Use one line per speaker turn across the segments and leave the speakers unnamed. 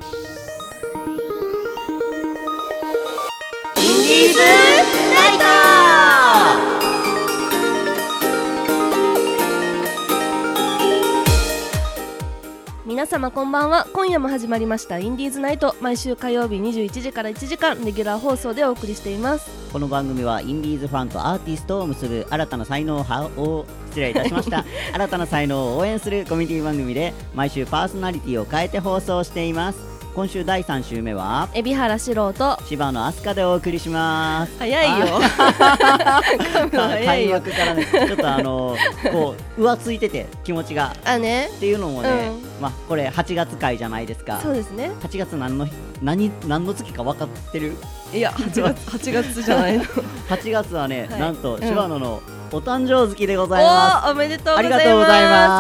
インディーズナイト。
皆様こんばんは。今夜も始まりましたインディーズナイト。毎週火曜日21時から1時間レギュラー放送でお送りしています。
この番組はインディーズファンとアーティストを結ぶ新たな才能を失礼いたしました新たな才能を応援するコミュニティ番組で、毎週パーソナリティを変えて放送しています。今週第3週目は
海老原四郎と
柴野飛鳥でお送りします。
早いよ
開幕からね、ちょっとこう浮ついてて気持ちが
ね
っていうのもね、これ8月回じゃないですか。
そうですね。
8月何の月か分かってる？
いや8月じゃないの
8月はね、
はい、
なんと柴野のお誕生月でございます。
おめでとうございます。
ありがとうございます。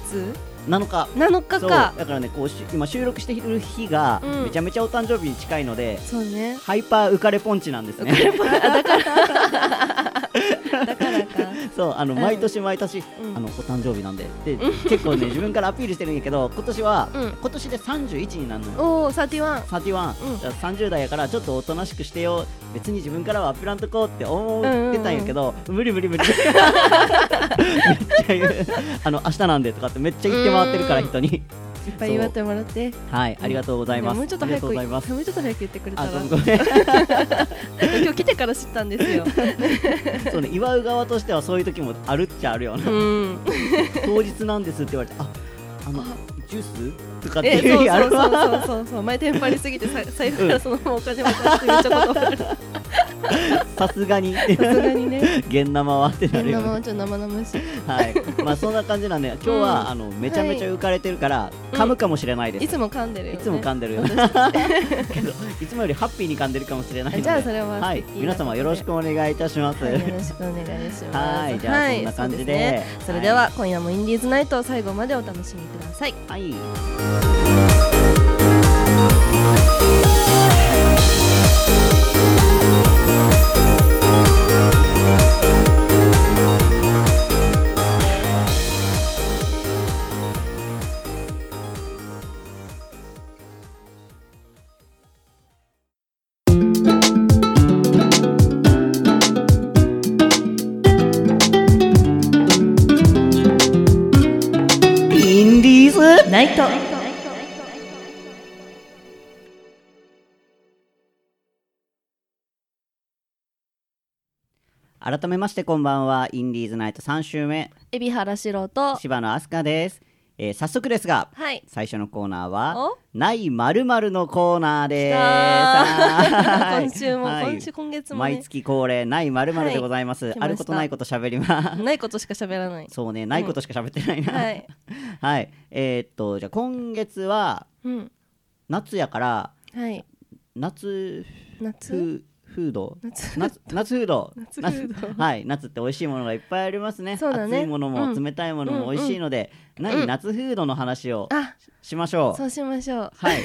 いつ
7日そう
か。
だからね、こう今収録している日がめちゃめちゃお誕生日に近いので、
そうね、
ハイパー浮かれポンチなんですね。
だからか
そう、毎年毎年、お誕生日なんで結構ね自分からアピールしてるんやけど、今年で31になるのよ。
おー、31、
30代やからちょっとおとなしくしてよ、別に自分からはアピらんとこうって思ってたんやけど、無理めっちゃ言う明日なんでとかってめっちゃ言って回ってるから、人に
いっぱい祝ってもらって。
はい、ありがとうございます。
もうちょっと早く言ってくれたら。
ごめん
今日来てから知ったんですよ
そうね、祝う側としてはそういう時もあるっちゃあるよな。当日なんですって言われて、ジュースとかっていうやる。
そう前テンパりすぎて財布からそのままお金渡してめっちゃことある
さすがにね現生はってなるよね。
ちょっと生々しい。
はい、そんな感じなんで、今日はめちゃめちゃ浮かれてるから噛むかもしれないです。
いつも噛んでるよね。
いつも噛んでるよねけどいつもよりハッピーに噛んでるかもしれないので、
じゃあそれは
はい、皆様よろしくお願いいたします。
よろしくお願いします。
はい、じゃあそんな感じで、
それでは今夜もインディーズナイト、最後までお楽しみください。
はい。インディーズ
ナイト。
改めましてこんばんは。インディーズナイト3週目、
海老原四郎と
柴野飛鳥です。早速ですが、
はい、
最初のコーナーはない〇〇のコーナーです。
今月も、ね、
毎月恒例ない〇〇でございます。あることないこと喋ります。
ないことしか喋らない。
そうね、ないことしか喋ってないな。はい、はい、じゃあ今月は、夏やから、
はい、
夏フードはい、夏って美味しいものがいっぱいありますね。
そうだね、
熱いものも冷たいものも美味しいので、夏フードの話をしましょう。
そうしましょう。
はい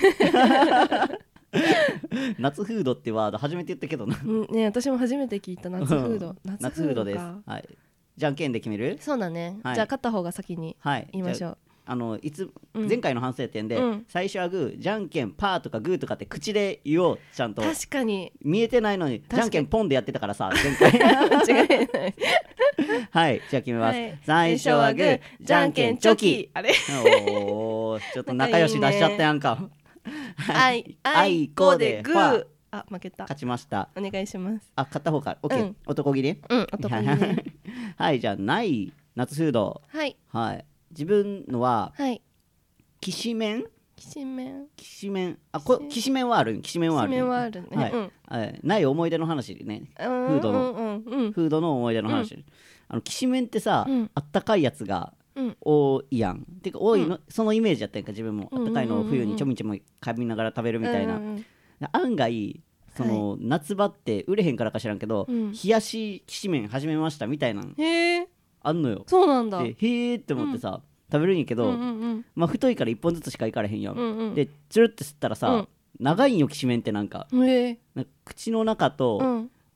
夏フードってワード初めて言ったけどな。
ね、私も初めて聞いた。夏フード。
夏フードです。はい。じゃんけんで決める？
そうだね。じゃあ勝った方が先に言いましょう。
前回の反省点で、最初はグー、じゃんけんパーとかグーとかって口で言おう。ちゃんと
確かに
見えてないのにじゃんけんポンでやってたからさ、前回
間違いない
はい、じゃあ決めます。最初はグー、じゃんけんチョキ。
あれ
おー、ちょっと仲良し出しちゃったやんか。
あいこでグー。負けた。
勝ちました。
お願いします。
勝った方か。オッケー。男気で。
男気で。
はい、じゃあない夏フード。はい。自分のは、きしめん。きしめんはある。きしめんはあるね。ない思い出の話ね。フードの思い出の話。きしめんってさ、あったかいやつが多いやん。てか多いの、そのイメージやったんか。自分もあったかいのを冬にちょみちょみかみながら食べるみたいな。案外その夏場って売れへんからか知らんけど、冷やしきしめん始めましたみたいなあんのよ。
そうなんだ。
へーって思ってさ、食べるんやけど、太いから1本ずつしかいかれへんやん。でチュルって吸ったらさ、長いんよきしめんって。なんか口の中と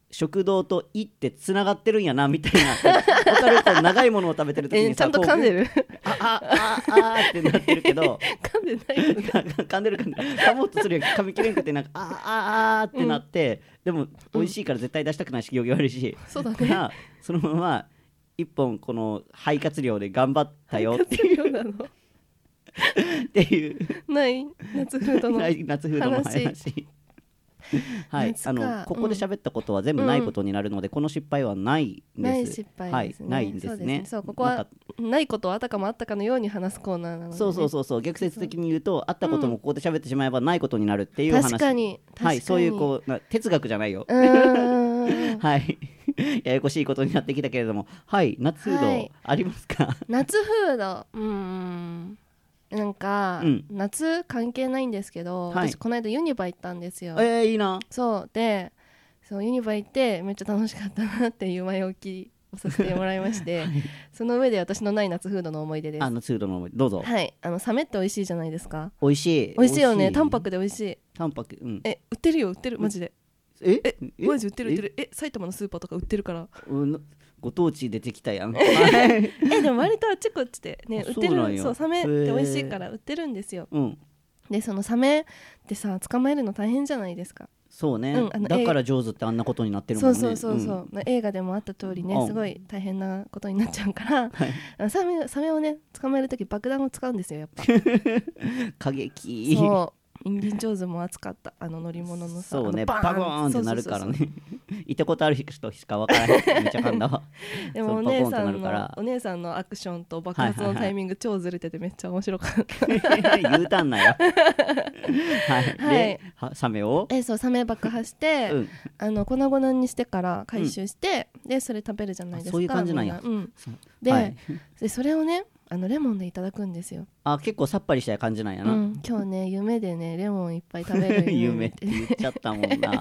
食道と胃ってつながってるんやなみたいな分かるこう長いものを食べてる時に
さ、ちゃんと噛んでる
あってなってるけど
噛んでない
噛んでる噛もうとするやん噛み切れんくてなんかあってなって、でも美味しいから絶対出したくないし行儀悪いし、
そうだね、
からそのまま一本この肺活量で頑張ったよっていうっていう
ない夏フードの
話はい、ここで喋ったことは全部ないことになるので、この失敗はないです。
ない失敗ですね。
ないんですね。
そう、ここはないことはあたかもあったかのように話すコーナーなので、ね。
そう逆説的に言うと、あったこともここで喋ってしまえばないことになるっていう話。
確かに
はい、そういうこう哲学じゃないよ。はいややこしいことになってきたけれども、はい夏フードありますか？
夏フード、なんか、夏関係ないんですけど、私この間ユニバ行ったんですよ。
いいな。
そうで、ユニバ行ってめっちゃ楽しかったなっていう前置きをさせてもらいまして、その上で私のない夏フードの思い出です。
夏フードの思い出どうぞ。
はい、サメって美味しいじゃないですか。
美味し
いよね。淡白で美味しい。
淡白、
売ってるよ、売ってるマジで。マジ売ってる埼玉のスーパーとか売ってるから。
ご当地出てきたやん。で
も割とあっちこっちでね売ってる。そう、サメって美味しいから売ってるんですよ。でそのサメってさ捕まえるの大変じゃないですか。
そうね、だから上手ってあんなことになってるもんね。
そう、映画でもあった通りね、すごい大変なことになっちゃうから、サメをね捕まえるとき爆弾を使うんですよやっぱ。
過激。
そうインディ・ジョーンズも熱かった。乗り物のさ、
そうね、バコーンってなるからね。行ったことある人しか分からへん。めっちゃ噛んだわ。
でもお姉さんのアクションと爆発のタイミング超ずれててめっちゃ面白かった。
言うたんなよ。でサメを
そうサメ爆破して、粉々にしてから回収して、でそれ食べるじゃないですか。
そういう感じなんや。
でそれをねレモンでいただくんですよ。
結構さっぱりした感じなんやな。
今日ね夢でねレモンいっぱい食べる
夢って言っちゃったもんな。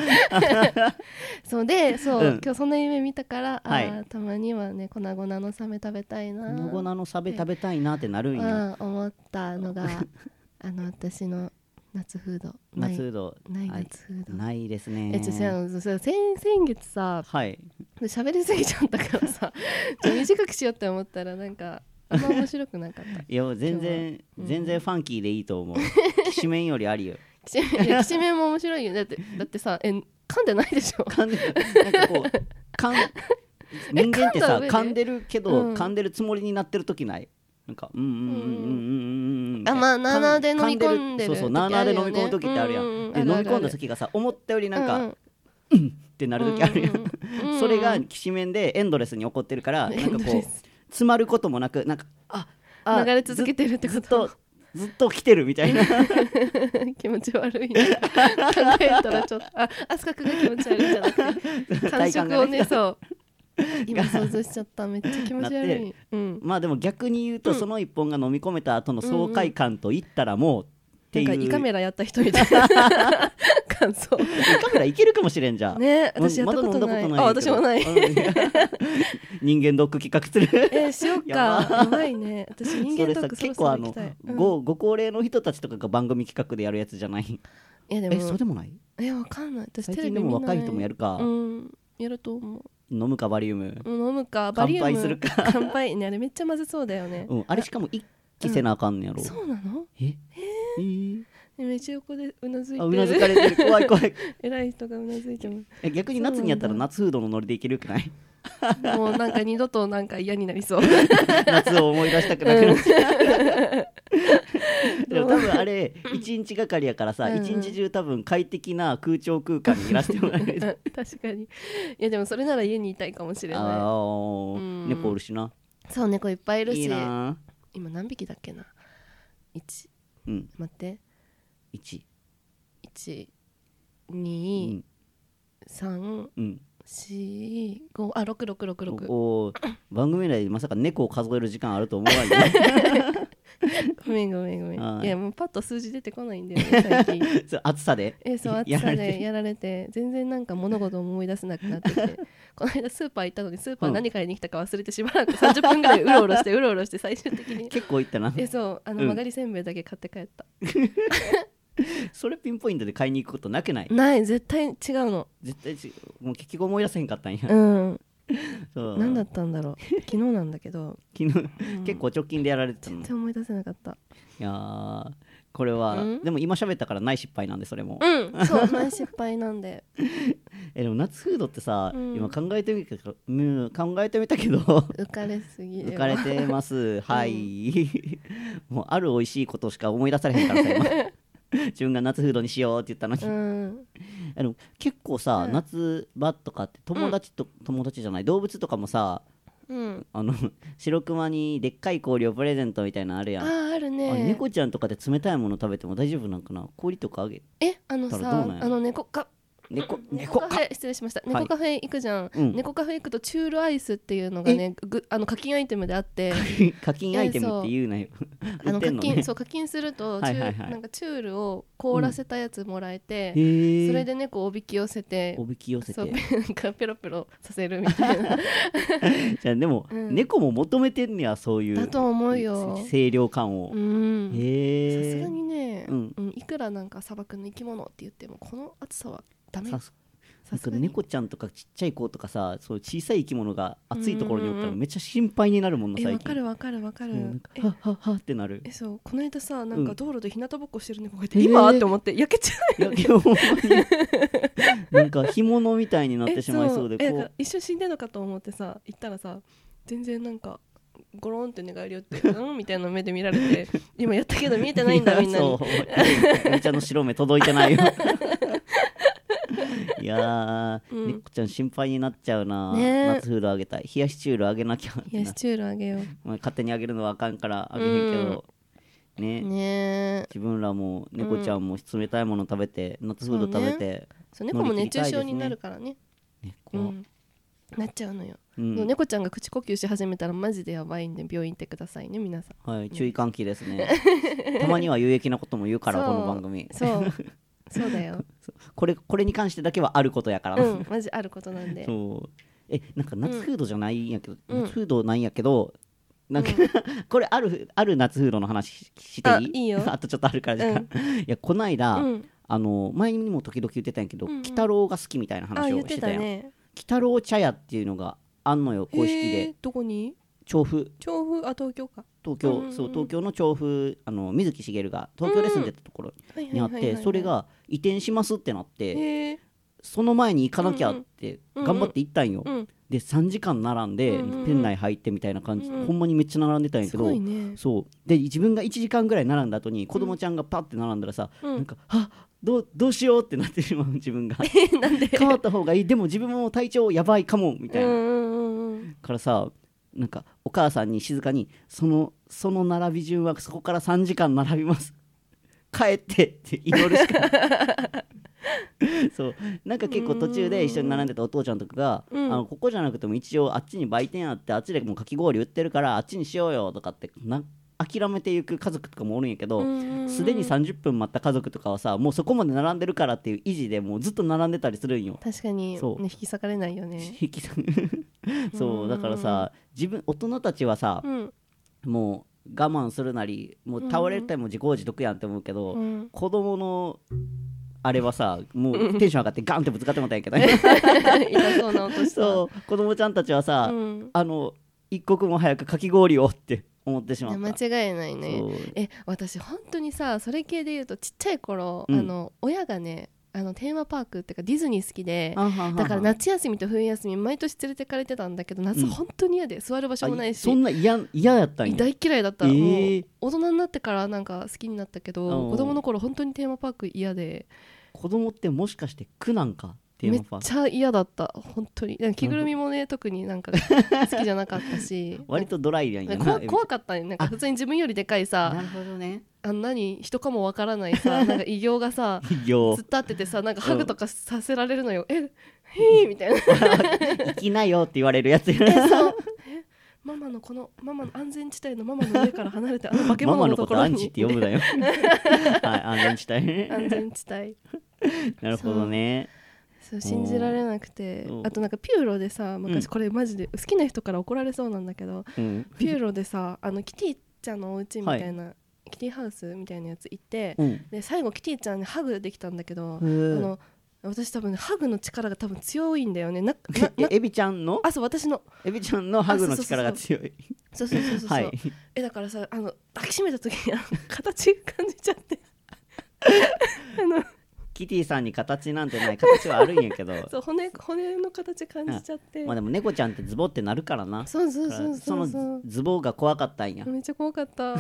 そうで今日そんな夢見たから、たまにはね粉々のサメ食べたいな、
粉々のサメ食べたいなってなるんや。
思ったのが私の夏フード。
ない夏フ
ード
ないですね。
先月さ喋りすぎちゃったからさ短くしようって思ったらなんかあんま面白くなかった。
いや全然ファンキーでいいと思う。きしめんよりありよ。
きしめんも面白いよ。だってさ噛んでないでしょ。
なんかこう人間ってさ噛んでるけど、噛んでるつもりになってる時ない？なんか
なーで飲み込んでる。
そうなーで飲み込む時ってあるやん。で飲み込んだ時がさ思ったよりなんかってなる時あるやん。それがきしめんでエンドレスに起こってるから、なんかこう詰まることもなく、なんか
流れ続けてるってこと。
ずっと来てるみたいな。
気持ち悪いね。考えたらちょっとアスカ君が気持ち悪いんじゃなくて感触をね、そう今想像しちゃった。めっちゃ気持ち悪い。
まあでも逆に言うと、その一本が飲み込めた後の爽快感といったらもうっていう、
なんか胃カメラやった人みたいな感想。
胃カメラいけるかもしれんじゃん。
ね、私やったことない。私もない。
人間ドック企画する。
しようか。やばいね。私人間ドック
結構ご高齢の人たちとかが番組企画でやるやつじゃない？い
やでも
そうでもない？
わかんない。私
最近でも若い人もやるか。
やると思う。
飲むかバリウム。
飲むかバリウム。
乾杯するか。
乾杯ね、あれめっちゃまずそうだよね。
あれしかも一気せなあかんねやろ。
そうなの？めっちゃ横でうなずいてる。
うなずかれてる。怖い怖い。
偉い人がうなずいてます。
逆に夏にやったら夏フードのノリでいけるくない？
もうなんか二度となんか嫌になりそう。
夏を思い出したくなくなっちゃう。でも多分あれ1日がかりやからさ、一日中多分快適な空調空間にいらせてもらえる。
確かに。いやでもそれなら家にいたいかもしれない。
猫おるしな。
そう、猫いっぱいいるし。
いいな。
今何匹だっけな。1、待って、1、2、3、4、5、6。
番組内でまさか猫を数える時間あると思わない。
ごめん。いやもうパッと数字出てこないんだよね最近。
暑さで？
そう、暑さでやられて全然なんか物事を思い出せなくなってて、この間スーパー行ったのにスーパー何買いに来たか忘れてしばらく30分ぐらいうろうろして最終的に
結構行ったな。
そう曲がりせんべいだけ買って帰った。
それピンポイントで買いに行くことなくない？
ない絶対違うの。
絶対もう結局思い出せへんかったんや。
そう何だったんだろう。昨日なんだけど
昨日、結構直近でやられてたの。
全然思い出せなかった。
いやこれは、でも今喋ったからない失敗なんでそれも。
そうない失敗なんで。
でも夏フードってさ、今考えてみたけど浮
かれすぎ
浮かれてますはい、もうある美味しいことしか思い出されへんからさ今自分が夏フードにしようって言ったのに、結構さ、夏場とかって友達じゃない動物とかもさ、白熊にでっかい氷をプレゼントみたいなのあるやん。
あるね。
猫ちゃんとかで冷たいもの食べても大丈夫なんかな？氷とかあげたらどうなんや？猫カフェ失礼しました。猫カフェ行くじゃん。猫カフェ行くとチュールアイスっていうのがね課金アイテムであって課金アイテムって言うなよ。
課金するとなんかチュールを凍らせたやつもらえて、それで猫をおびき寄せてそうなんかペロペロさせるみたいな
じゃあでも猫も求めてんねやそういう
だと思うよ
清涼感を。さ
すがにねいくらなんか砂漠の生き物って言ってもこの暑さはダメ。
猫ちゃんとかちっちゃい子とかさ、そう小さい生き物が暑いところにおったらめっちゃ心配になるもんな最近。
わかるは
っはってなる。
そうこの間さなんか道路で日向ぼっこしてる猫がいて、今って思って焼けちゃうよね。
なんか干物みたいになってしまいそうで
一瞬死んでんのかと思ってさ行ったらさ全然なんかゴロンって寝返りよってみたいな目で見られて今やったけど見えてないんだみんなに。
そうめちゃの白目届いてないよ。いや猫ちゃん心配になっちゃうな、夏フードあげたい。冷やしチュールあげなきゃ。
冷やしチュールあげよう。
勝手にあげるのはあかんからあげへんけど、自分らも猫ちゃんも冷たいもの食べて、夏フード食べて、
猫も熱中症になるからね。なっちゃうのよ。猫ちゃんが口呼吸し始めたらマジでやばいんで病院行ってくださいね皆さん。
はい注意喚起ですね。たまには有益なことも言うからこの番組。
そうだよ。
これに関してだけはあることやからな。
マジあることなんで。
なんか夏フードじゃないんやけど、夏フードなんやけどなんかこれある夏フードの話していい？
いいよ。
あとちょっとあるからじゃん。いやこないだ前にも時々言ってたんやけど、鬼太郎が好きみたいな話をしてたやん。鬼太郎茶屋っていうのがあんのよ公式で。
どこに？
調布
東京か。
東京の調布水木しげるが東京で住んでたところにあって、それが移転しますってなって、その前に行かなきゃって頑張って行ったんよ。で3時間並んで店内入ってみたいな感じで、ほんまにめっちゃ並んでたんやけど、そうで自分が1時間ぐらい並んだ後に子供ちゃんがパッて並んだらさ、なんかどうしようってなってしまう自分が
なんで
変わった方がいい、でも自分も体調やばいかもみたいなからさ、なんかお母さんに静かにその並び順はそこから3時間並びます帰ってって祈るしかそうなんか結構途中で一緒に並んでたお父ちゃんとかが、ここじゃなくても一応あっちに売店あってあっちでもうかき氷売ってるからあっちにしようよとかって諦めていく家族とかもおるんやけど、すでに30分待った家族とかはさもうそこまで並んでるからっていう意地でもうずっと並んでたりするんよ。
確かにね引き裂かれないよね。
そうだからさ大人たちはさ、もう我慢するなりもう倒れても自業自得やんって思うけど、子供のあれはさもうテンション上がってガンってぶつかってもたんやけど痛
そうな音した。
そう子供ちゃんたちはさ、一刻も早くかき氷をって思ってしまった。
間違いないね。私本当にさそれ系で言うとちっちゃい頃、親がねテーマパークっていうかディズニー好きで、だから夏休みと冬休み毎年連れてかれてたんだけど、夏本当に嫌で座る場所もないし、
そんな嫌やったんや。
大嫌いだった。もう大人になってからなんか好きになったけど、子供の頃本当にテーマパーク嫌で。
子供ってもしかして苦なんか？
めっちゃ嫌だった本当に。着ぐるみもね特になんか好きじゃなかったし
割とドライやんや
な。怖かったね。なんか普通に自分よりでかいさ、
なるほどね、
人かもわからないさなんか異形がさ突っ立っててさなんかハグとかさせられるのよ。へーみたいな
行きなよって言われるやつそう
ママの安全地帯のママの上から離れて化け物のところに
ママのことアンチって呼ぶなよはい安全地帯
安全地帯
なるほどね。
そう信じられなくて、あとなんかピューロでさ昔これマジで好きな人から怒られそうなんだけど、ピューロでさキティちゃんのお家みたいな、 キティハウスみたいなやつ行って、で最後キティちゃんにハグできたんだけど、私多分、ね、ハグの力が多分強いんだよね。
エビちゃんの？
そう、私の
エビちゃんのハグの力が強い。
そうはい、だからさ、抱きしめた時に形感じちゃって
キティさんに形なんてない、形はあるんやけど
そう、骨の形感じちゃって、
まあでも猫ちゃんってズボってなるからな。
そう
そのズボが怖かったんや。
めっちゃ怖かった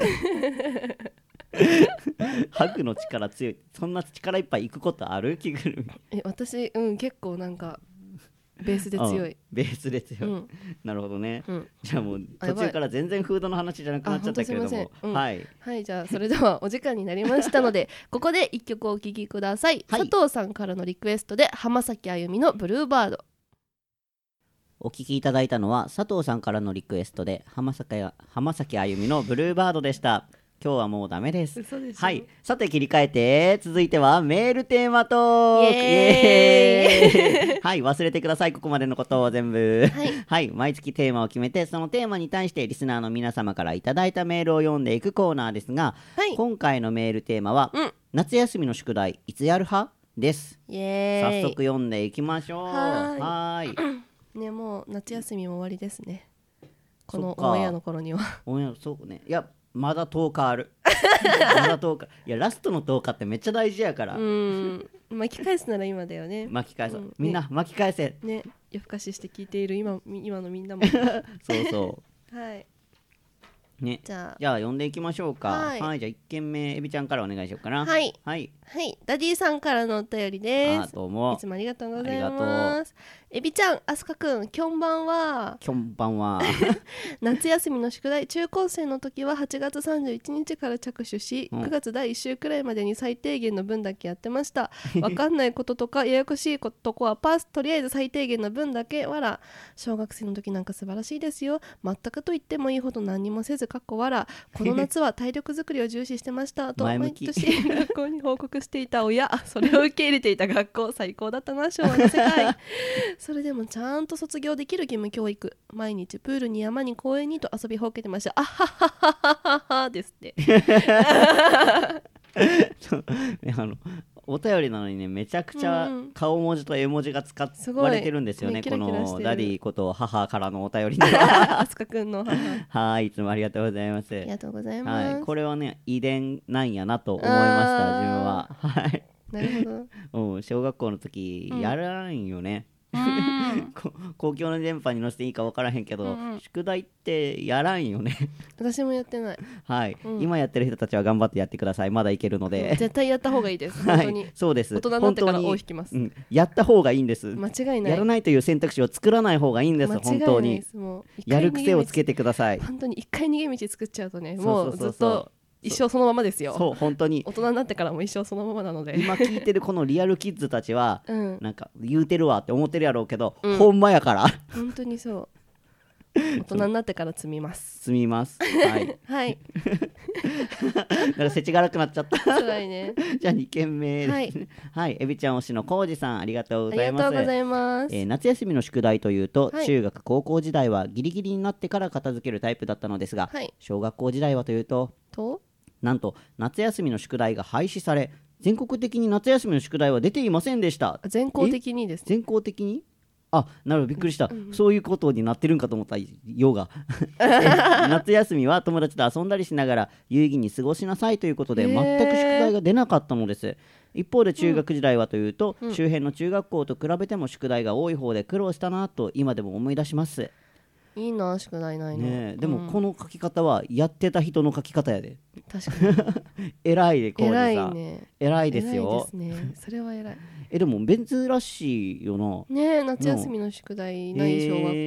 ハグの力強い。そんな力いっぱいいくことある？着ぐるみ。
私結構なんかベースで強い。
ベースで強い、なるほどね、じゃあもう途中から全然フードの話じゃなくなっちゃったけれども、はい、
じゃあそれではお時間になりましたのでここで1曲お聴きください、佐藤さんからのリクエストで浜崎あゆみのブルーバード。
お聴きいただいたのは佐藤さんからのリクエストで浜崎あゆみのブルーバードでした。今日はもうダメです。はい、さて切り替えて続いてはメールテーマトーク。イエーイはい、忘れてください、ここまでのことを全部。はい、毎月テーマを決めてそのテーマに対してリスナーの皆様からいただいたメールを読んでいくコーナーですが、今回のメールテーマは、夏休みの宿題いつやる派です。早速読んでいきましょう。はい
ね、もう夏休みも終わりですね、このオンエアの頃には。
そうね、いやまだ10日あるまだ10日。いやラストの10日ってめっちゃ大事やから。
巻き返すなら今だよね。
巻き返そう、みんな巻き返せ
ね。夜更かしして聞いている今のみんなも
そう
はい
ね、じゃあ読んでいきましょうか。はい、じゃあ1件目エビちゃんからお願いしようかな。はい、
ダディさんからのお便りです。
どうも
いつもありがとうございます。エビちゃん、あすかくん、きょんばんは。
きょんばんは
夏休みの宿題、中高生の時は8月31日から着手し、9月第1週くらいまでに最低限の分だけやってました。わかんないこととかややこしいことはパス、とりあえず最低限の分だけわら。小学生の時なんか素晴らしいですよ。全くと言ってもいいほど何にもせずかっこわら。この夏は体力作りを重視してましたと毎年学校に報告していた親、それを受け入れていた学校、最高だったな昭和の世界それでもちゃんと卒業できる義務教育、毎日プールに山に公園にと遊びほうけてました。あはははははですって
お便りなのにね、めちゃくちゃ顔文字と絵文字が使われてるんですよね、このダディこと母からのお便りに
はあすかくんの母
はい、いつもありがとうございます。
ありがとうございます。
これはね遺伝なんやなと思いました自分は。はい
なるほ
ど小学校の時やらんよね、公共の電波に乗せていいか分からへんけど、宿題ってやらんよね
私もやってない。
はい、今やってる人たちは頑張ってやってください。まだいけるので、
絶対やった方がいいです本当に、
そうです。
大人になってから尾を引きます。
やった方がいいんです。
間違いない。
やらないという選択肢を作らない方がいいんです。本当にやる癖をつけてください。
本当に一回逃げ道作っちゃうとね、もうずっと一生そのままですよ。
そう本当に
大人になってからも一生そのままなので、
今聞いてるこのリアルキッズたちは、なんか言うてるわって思ってるやろうけど、ほんまやから
本当にそう大人になってから積みますはいはい
なんか世知辛くなっちゃった
辛いね
じゃあ2件目ですね。はい、エビちゃん推しのコウジさん、ありがとうございます。
ありがとうございます。
夏休みの宿題というと、中学高校時代はギリギリになってから片付けるタイプだったのですが、小学校時代はというとなんと夏休みの宿題が廃止され、全国的に夏休みの宿題は出ていませんでした。
全校的にですね。
全校的になるほど、びっくりした、そういうことになってるんかと思ったようが夏休みは友達と遊んだりしながら有意義に過ごしなさいということで、全く宿題が出なかったのです。一方で中学時代はというと、周辺の中学校と比べても宿題が多い方で苦労したなと今でも思い出します。
いいな、宿題ないの、
でもこの書き方はやってた人の書き方やで。
確かに
偉いで、こうでさ、
偉いね、
偉いですよ。
偉いですね、それは偉い。
でも珍しいよな。
ね、夏休みの宿題ない小学校って。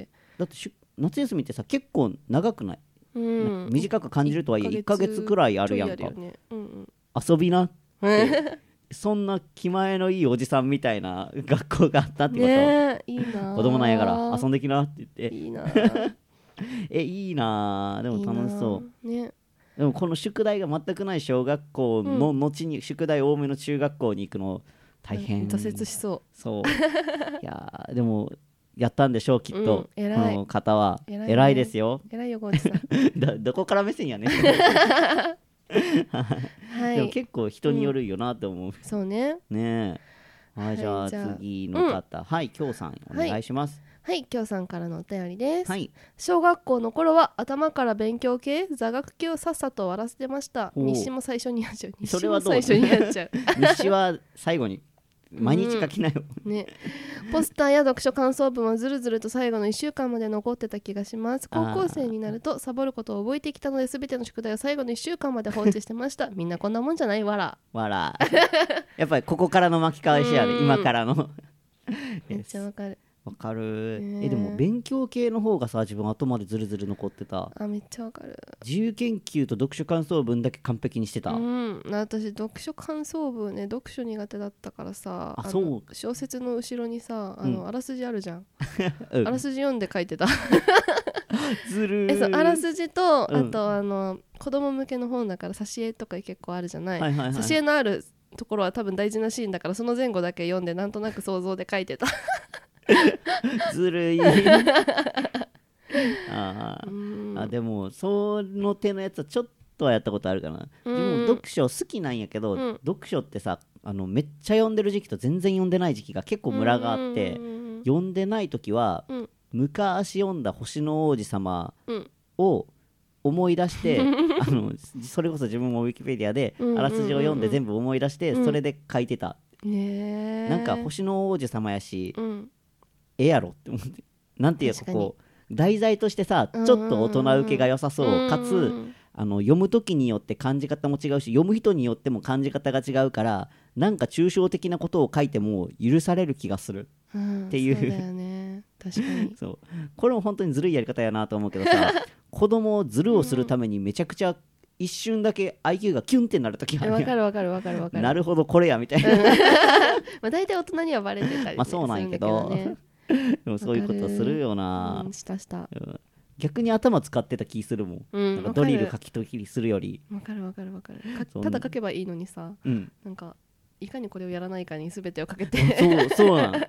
だって夏休みってさ、結構長くない？短く感じるとはいえ1ヶ月くらいあるやんか。遊びなってそんな気前のいいおじさんみたいな学校があったってこと。
ね、いいな。
子供なんやから遊んできなって言って。
いいな。
いいな。でも楽しそう。
ね。
でもこの宿題が全くない小学校の後に宿題多めの中学校に行くの大変。
挫折しそう。
そう。いやでもやったんでしょうきっと、この方は偉いですよ。
偉いよゴーチさ
んどこから目線やねでも結構人によるよなって思う。
そうね。
ねえ。はい、じゃあ次の方、はい、きょうさんお願いします。
はい、きょうさんからのお便りです。小学校の頃は頭から勉強系、座学系をさっさと終わらせてました。日誌も最初にやっちゃう。
それはどう？日誌は最後に。毎日書きなよ、
ね、ポスターや読書感想文はずるずると最後の1週間まで残ってた気がします。高校生になるとサボることを覚えてきたので、全ての宿題を最後の1週間まで放置してましたみんなこんなもんじゃない？わら
やっぱりここからの巻き返しやで、今からの
めっちゃわかる。
わかる。でも勉強系の方がさ、自分後までずるずる残ってた。
めっちゃわかる。
自由研究と読書感想文だけ完璧にしてた。
私読書感想文ね、読書苦手だったからさ、小説の後ろにさ、あらすじあるじゃん、あらすじ読んで書いてた
ずるー。
あらすじと、あと子供向けの本だから挿絵とか結構あるじゃない、挿絵のあるところは多分大事なシーンだから、その前後だけ読んでなんとなく想像で書いてた
ずるいでもその手のやつはちょっとはやったことあるかな。でも読書好きなんやけど、読書ってさ、めっちゃ読んでる時期と全然読んでない時期が結構ムラがあって、読んでない時は、昔読んだ星の王子様を思い出してそれこそ自分もウィキペディアであらすじを読んで全部思い出して、それで書いてた。なんか星の王子様やし、やろって思って、なんていうかこう題材としてさ、ちょっと大人受けが良さそう、かつ読む時によって感じ方も違うし、読む人によっても感じ方が違うから、なんか抽象的なことを書いても許される気がするっていう、
そうだよね、確かに
そう、これも本当にずるいやり方やなと思うけどさ子供をずるをするためにめちゃくちゃ一瞬だけ IQ がキュンってなる時があるやん。
わかる
なるほどこれやみたいな
大体大人にはバレてたり、ね、
そうなんやけどでもそういうことするよな、
した、
逆に頭使ってた気するもん、なんかドリル書きときするより。
わかるただ書けばいいのにさ、なんかいかにこれをやらないかに全てをかけて
そうなん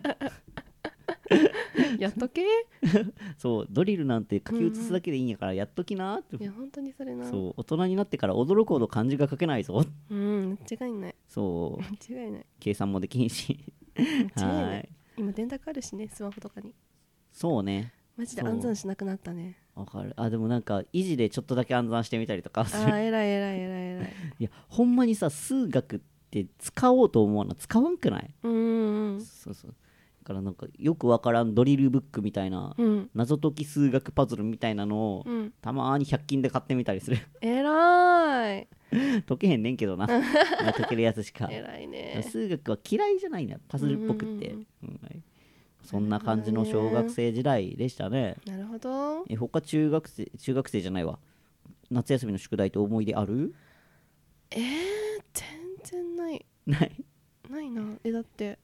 やっとけ
そうドリルなんて書き写すだけでいいんやからやっときなって。
いや本当にそれな。
そう大人になってから驚くほど漢字が書けないぞ。
間違いない。
そう
間違いない。
計算もできんし
はい。今電卓あるしね、スマホとかに。
そうね、
マジで暗算しなくなったね。
わかる。でもなんか維持でちょっとだけ暗算してみたりとかする。
偉い
いやほんまにさ、数学って使おうと思うの使わんくない？そうだからなんかよくわからんドリルブックみたいな、謎解き数学パズルみたいなのを、たまに100均で買ってみたりする。
偉い
解けへんねんけどな解けるやつしか。
偉いね。
数学は嫌いじゃないな、パズルっぽくって、そんな感じの小学生時代でしたね。
なるほど。
他中学生じゃないわ、夏休みの宿題と思い出ある？
全然ないな。だって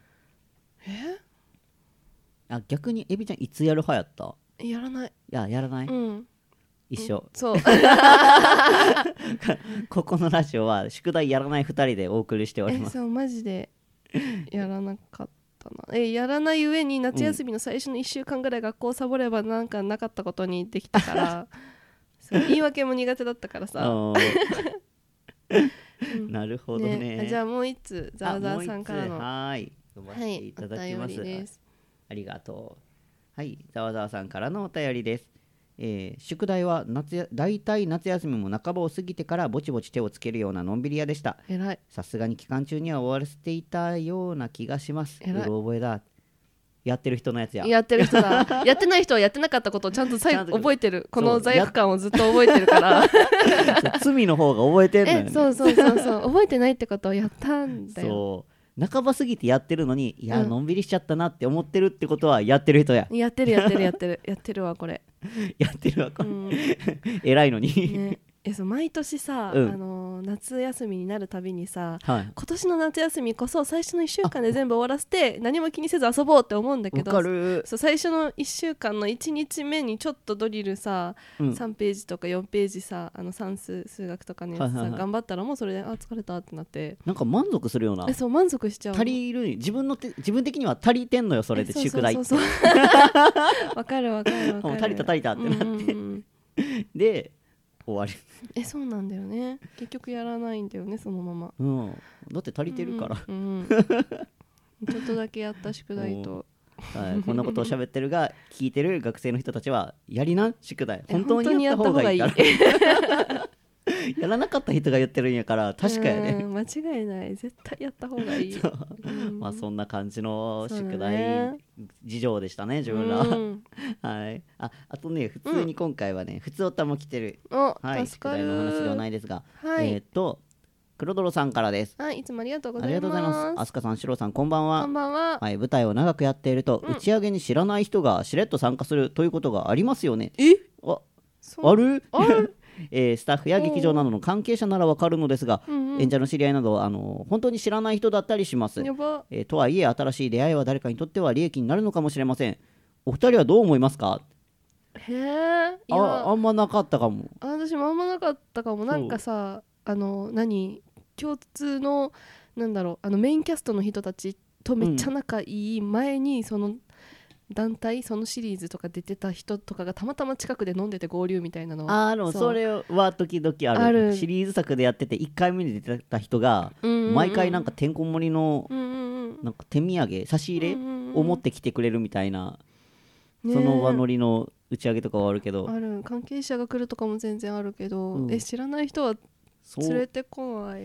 逆にエビちゃんいつやる派やった？
やらない。
やらない、一緒、
そう
ここのラジオは宿題やらない2人でお送りしております。
そうマジでやらなかったな。やらない上に夏休みの最初の1週間ぐらい学校サボればなんかなかったことにできたから言い訳も苦手だったからさ
なるほどね。
じゃあもう一つざわざわさんからの
はい読ませていただきます、ありがとう。はい、ざわざわさんからのお便りです。宿題は大体夏休みも半ばを過ぎてからぼちぼち手をつけるようなのんびり屋でした。さすがに期間中には終わらせていたような気がします。うろ覚えだ。やってる人のやつや。
やってる人だやってない人はやってなかったことをちゃんと覚えてる。この罪悪感をずっと覚えてるから
罪の方が覚えてんのよね。
そう覚えてないってことをやったんだよ。
そう半ば過ぎてやってるのにのんびりしちゃったなって思ってるってことはやってる人や。
やってるわこれ
やってるわこれ、偉いのに、
そう毎年さ、夏休みになるたびにさ、今年の夏休みこそ最初の1週間で全部終わらせて何も気にせず遊ぼうって思うんだけど、そう最初の1週間の1日目にちょっとドリルさ、3ページとか4ページさ算数数学とかね、頑張ったらもうそれで疲れたってなって、
なんか満足するような、
そう満足しちゃう。
足りる、自分的には足りてんのよそれで、宿題って
わかる
足りたってなって、で終わり。
そうなんだよね、結局やらないんだよねそのまま、
だって足りてるから、ち
ょっとだけやった宿題と
こんなことを喋ってるが聞いてる学生の人たちはやりな宿題本当にやった方がいいからやらなかった人が言ってるんやから確かやね、
間違いない、絶対やった方がいい
まあそんな感じの宿題事情でしたね自分らは、はい。あとね普通に今回はね、普通おたも来てる、宿題の話ではないですが、黒泥さんからです。
いつもありがとうございます。
あすかさん、しろさん、こんばんは。
こんばんは。
舞台を長くやっていると、打ち上げに知らない人がしれっと参加するということがありますよね。あるスタッフや劇場などの関係者ならわかるのですが、演者の知り合いなど本当に知らない人だったりします。とはいえ新しい出会いは誰かにとっては利益になるのかもしれません。お二人はどう思いますか？あんまなかったかも。
私もあんまなかったかも。なんかさ、共通のなんだろう、メインキャストの人たちとめっちゃ仲いい前に、その団体そのシリーズとか出てた人とかがたまたま近くで飲んでて合流みたいなのは
それは時々ある。シリーズ作でやってて1回目に出てた人が、毎回なんかてんこ盛りの、なんか手土産差し入れを持ってきてくれるみたいな、その場乗りの打ち上げとかはあるけど、
関係者が来るとかも全然あるけど、知らない人は連れてこない。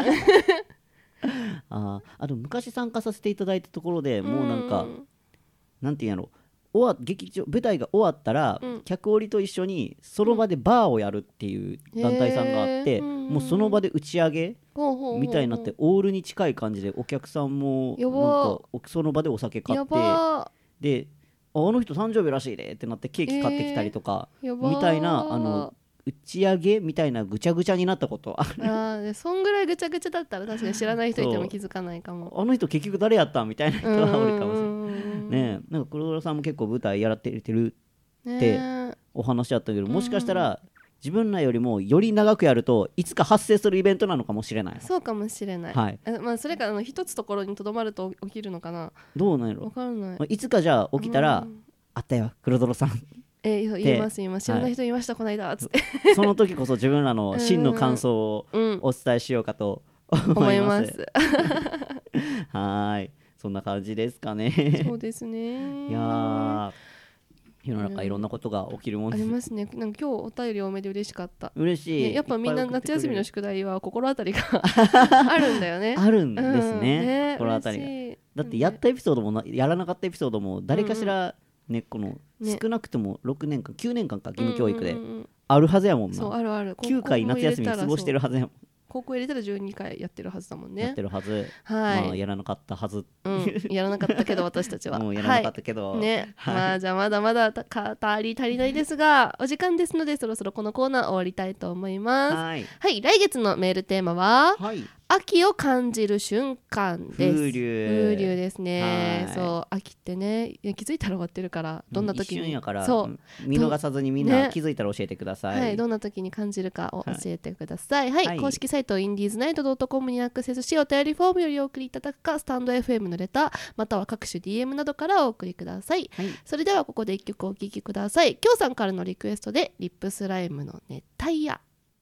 あと昔参加させていただいたところでもうなんか、なんていうんやろ、劇場舞台が終わったら、客降りと一緒にその場でバーをやるっていう団体さんがあって、もうその場で打ち上げみたいになって、オールに近い感じでお客さんもなんかその場でお酒買って、であの人誕生日らしいでってなってケーキ買ってきたりとか、みたいな打ち上げみたいなぐちゃぐちゃになったこと
そんぐらいぐちゃぐちゃだったら確かに知らない人いても気づかないかも。
あの人結局誰やったんみたいな人はおるかもしれないね。なんか黒田さんも結構舞台やられてるってお話あったけど、もしかしたら自分らよりもより長くやるといつか発生するイベントなのかもしれない。
そうかもしれない、それか一つところにとどまると起きるのかな。
どうなんやろ。
分からない、
いつかじゃあ起きたら、あったよ黒泥さん
言います知らない人いました、この間つって
その時こそ自分らの真の感想をお伝えしようかと思います。はい、そんな感じですかね。
そうですね。
いや世の中いろんなことが起きるもん
ありますね。なんか今日お便り多めで嬉しかった。
嬉しい、
やっぱみんな夏休みの宿題は心当たりがあるんだよね。
あるんですね、心当たりが。だってやったエピソードもやらなかったエピソードも誰かしらこの少なくとも6年間9年間か義務教育であるはずやもんな。
そうある
9回夏休み過ごしてるはずやもん。
高校入れたら12回やってるはずだもんね。
やってるはず、やらなかったはず、
やらなかったけど私たちは
もうやらなかったけど、
じゃあまだまだ語り足りないですがお時間ですのでそろそろこのコーナー終わりたいと思います。はい、来月のメールテーマは、秋を感じる瞬間です。風流ですね。そう秋ってね気づいたら終わってるから、どんな時に、
一瞬やから見逃さずにみんな気づいたら教えてください。
どんな時に感じるかを教えてください。公式サイトインディーズナイト.com にアクセスしお便りフォームよりお送りいただくか、スタンド FM のレターまたは各種 DM などからお送りください。それではここで1曲お聴きください。きょうさんからのリクエストでリップスライムの熱帯夜。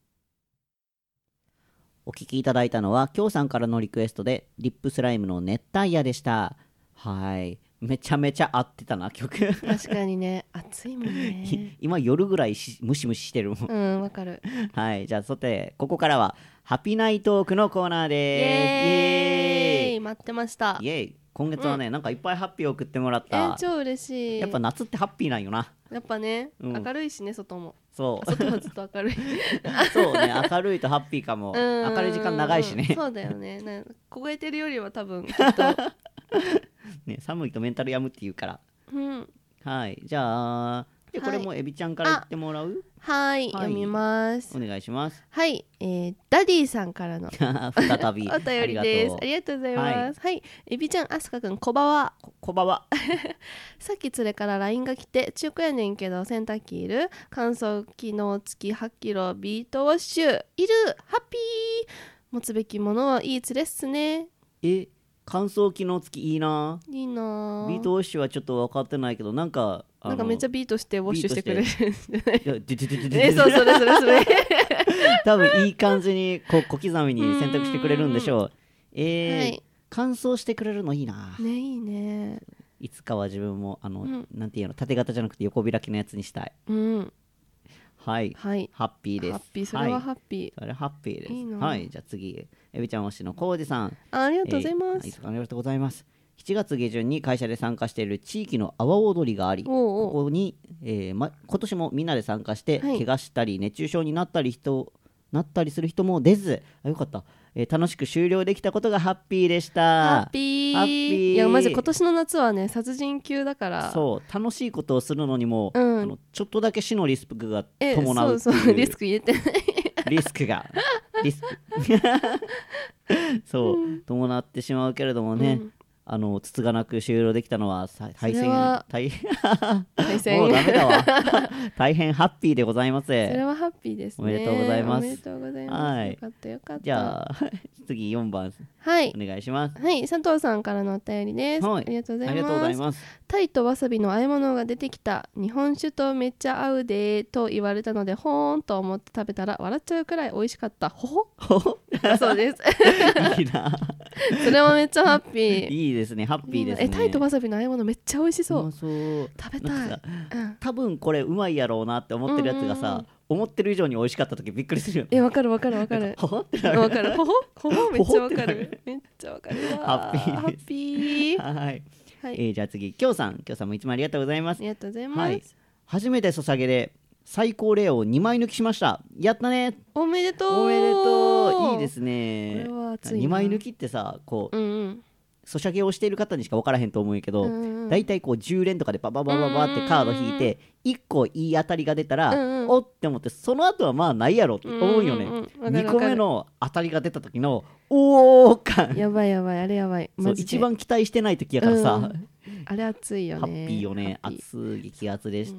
お聴きいただいたのはきょうさんからのリクエストでリップスライムの熱帯夜でした。はい、めちゃめちゃ合ってたな曲。
確かにね暑いもんね
今夜ぐらいムシムシしてるもん。
わかる。
はい、じゃあさてここからはハピナイトークのコーナーです。イ
エーイ待ってました。
イエーイ。今月はね、なんかいっぱいハッピーを送ってもらった。
超嬉しい。
やっぱ夏ってハッピーなんよな。
やっぱね、明るいしね外も。
そう
外はずっと明るい
そうね、明るいとハッピーかも。明るい時間長いしね。
そうだよね。凍えてるよりは多分きっと
ね、寒いとメンタルやむって言うから。はい、じゃあじゃこれもエビちゃんから言ってもらう？
はい、読みます。
お願いします。
はい、ダディさんからの
再び
お便りです。ありがとうございます。はい、エビちゃん、あすかくん、こばは。
こばは。
さっき連れから LINE が来て、中古やねんけど洗濯機いる？乾燥機能付き8キロビートウォッシュいる？ハッピー。持つべきものはいい連れっすね。
乾燥機能付きいいな。
いいな。
ビートウォッシュはちょっと分かってないけど、なんか
めっちゃビートしてウォッシュしてくれるんじゃない？
そうそれ多分いい感じに小刻みに洗濯してくれるんでしょう。乾燥してくれるのいいな。
ね、いいね。
いつかは自分もなんていうの、縦型じゃなくて横開きのやつにしたい。はい、ハッピーです。
ハッピー、それはハッピ
ー。それハッピーです。はい、じゃあ次、エビちゃん推しのコウジさん。
ありがとうございます。
ありがとうございます。7月下旬に会社で参加している地域の阿波踊りがあり、ここに、今年もみんなで参加して、怪我したり熱中症になったりする人も出ず、よかった、楽しく終了できたことがハッピーでした。
ハッピー。いやマジ今年の夏はね、殺人級だから。
そう楽しいことをするのにも、ちょっとだけ死のリスクが伴うっていう。
リスク言えてない。
リスクそう伴ってしまうけれどもね、つつがなく終了できたのは大変もうダメだわ。大変ハッピーでございます。そ
れはハッピーですね。
おめでとうございます。
おめでとうございます。よかったよかった。
じゃあ次4番、お願いします。
はい、佐藤さんからのお便りです。ありがとうございます。タイとわさびの和え物が出てきた。日本酒とめっちゃ合うでと言われたのでほーんと思って食べたら笑っちゃうくらい美味しかった。ほほそうです。
いいな。
それもめっちゃハッピー。
いいですね、ハッピーですね。
タイとわさびの和え物めっちゃ美味しそう。
食
べたい。
多分これうまいやろうなって思ってるやつがさ、思ってる以上に美味しかった時びっくりするよね。
わかる。ほほめっちゃわかる。めっちゃわかるわ。
ハッピー。はい。じゃあ次、きょうさんもいつもありがとうございます。
ありがとうございます。
初めてソサゲで最高齢を2枚抜きしました。やったね。
おめでとう。
いいですね。
これは熱いな。
2枚抜きってさ、こうソシャゲをしている方にしか分からへんと思うけど、だいたいこう10連とかでバババババってカード引いて1個いい当たりが出たら、おって思って、その後はまあないやろって思うよね。2個目の当たりが出た時のおー感、
やばいあれやばい。
そう一番期待してない時やからさ、
あれ熱いよね。
ハッピーよね。熱い激アツでした。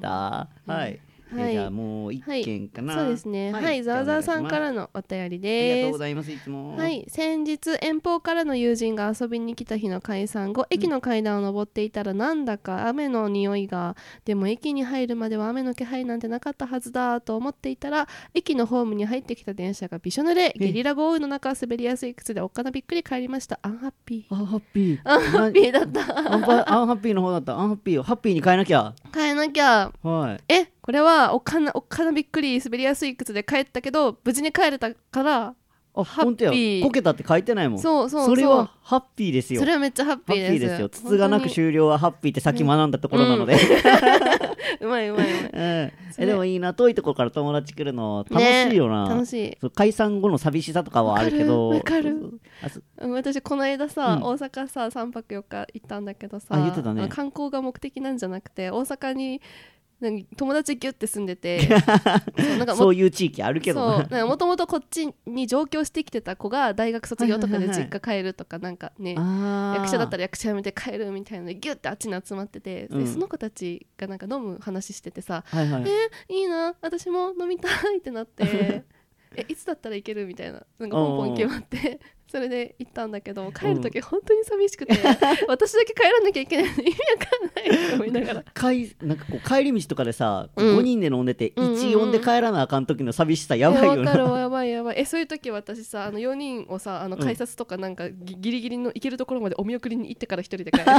はい。じゃあもう1件かな。
そうですね。はい、ざわざわさんからのお便りです。
ありがとうございます。いつも。
はい、先日遠方からの友人が遊びに来た日の解散後、駅の階段を登っていたらなんだか雨の匂いが、でも駅に入るまでは雨の気配なんてなかったはずだと思っていたら、駅のホームに入ってきた電車がびしょ濡れ、ゲリラ豪雨の中滑りやすい靴でおっかなびっくり帰りました。アンハッピー。
アンハッピー。
アンハッピーだった。
アンハッピーの方だった。アンハッピーをハッピーに変えなきゃ。はい。
これはおっかなびっくり滑りやすい靴で帰ったけど無事に帰れたからハッピー。
こけたって書いてないもん。
そう
それはハッピーですよ。
それはめっちゃハッピーですよ。
つつがなく終了はハッピーってさっき学んだところなので、
うまい
でもいいな、遠いところから友達来るの楽しいよな。
楽しい。
解散後の寂しさとかはあるけど、
わかる。私この間さ、大阪さ3泊4日行ったんだけどさ、
言ってたね。
観光が目的なんじゃなくて大阪に友達ギュッて住んでて
そういう地域あるけど
な。もともとこっちに上京してきてた子が大学卒業とかで実家帰るとか、なんかね、役者だったら役者辞めて帰るみたいなのでギュッてあっちに集まってて、でその子たちがなんか飲む話しててさ、いいな私も飲みたいってなっていつだったらいけるみたいな、なんかポンポン決まってそれで行ったんだけど、帰る時本当に寂しくて、私だけ帰らなきゃいけないの意味わかんないって思いながら
なんかこう帰り道とかでさ、5人で飲んでて1-4で帰らなあかん時の寂しさやばいよな。
わかるわ、やばい。そういう時私さ、4人をさ改札とかなんかギリギリの行けるところまでお見送りに行ってから一人で帰る。